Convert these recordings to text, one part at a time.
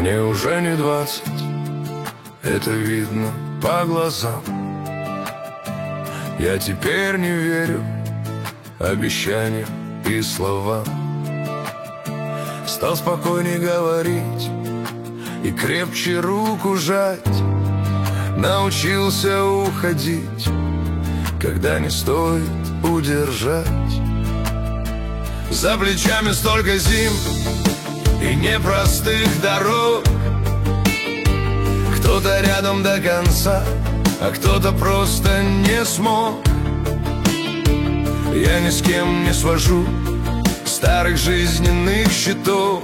Мне уже не 20, это видно по глазам. Я теперь не верю обещаниям и словам. Стал спокойней говорить и крепче руку жать. Научился уходить, когда не стоит удержать. За плечами столько зим и непростых дорог. Кто-то рядом до конца, а кто-то просто не смог. Я ни с кем не свожу старых жизненных счетов.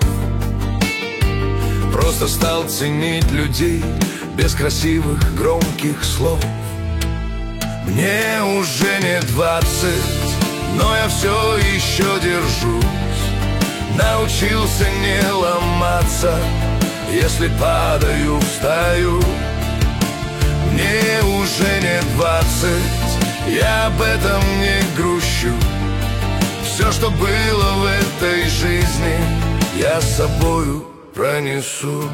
Просто стал ценить людей без красивых громких слов. Мне уже не 20, но я все еще держусь. Научился не ломаться, если падаю, встаю. Мне уже не 20, я об этом не грущу. Все, что было в этой жизни, я с собою пронесу.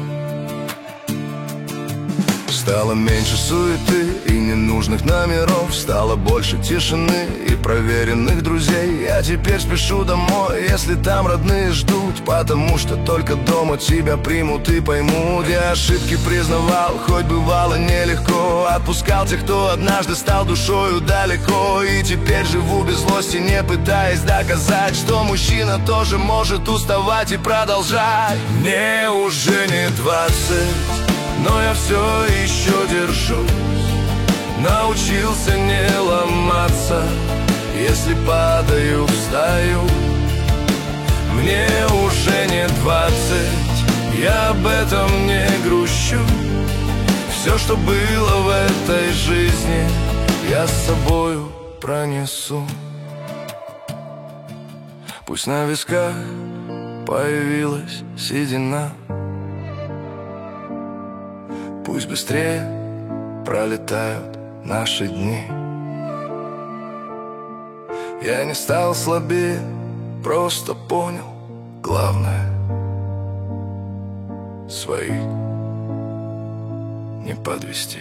Стало меньше суеты и ненужных номеров. Стало больше тишины и проверенных друзей. Я теперь спешу домой, если там родные ждут, потому что только дома тебя примут и поймут. Я ошибки признавал, хоть бывало нелегко. Отпускал тех, кто однажды стал душою далеко. И теперь живу без злости, не пытаясь доказать, что мужчина тоже может уставать и продолжать. Мне уже не 20, но я все еще держусь. Научился не ломаться, если падаю, встаю. Мне уже не 20, я об этом не грущу. Все, что было в этой жизни, я с собою пронесу. Пусть на висках появилась седина, пусть быстрее пролетают наши дни. Я не стал слабее, просто понял главное: своих не подвести.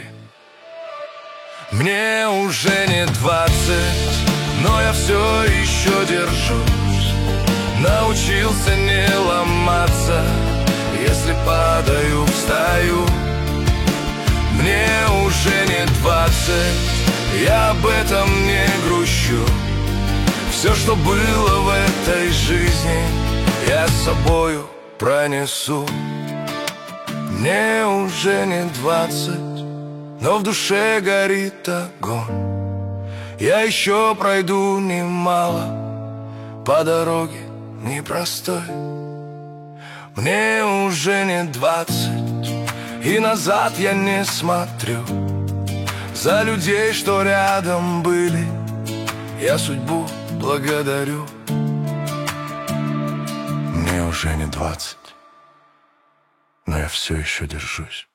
Мне уже не 20, но я все еще держусь. Научился не ломаться, если падаю, встаю. Мне уже не 20, я об этом не грущу. Все, что было в этой жизни, я с собою пронесу. Мне уже не 20, но в душе горит огонь. Я еще пройду немало по дороге непростой. Мне уже не 20, и назад я не смотрю. За людей, что рядом были, я судьбу благодарю. Мне уже не 20, но я все еще держусь.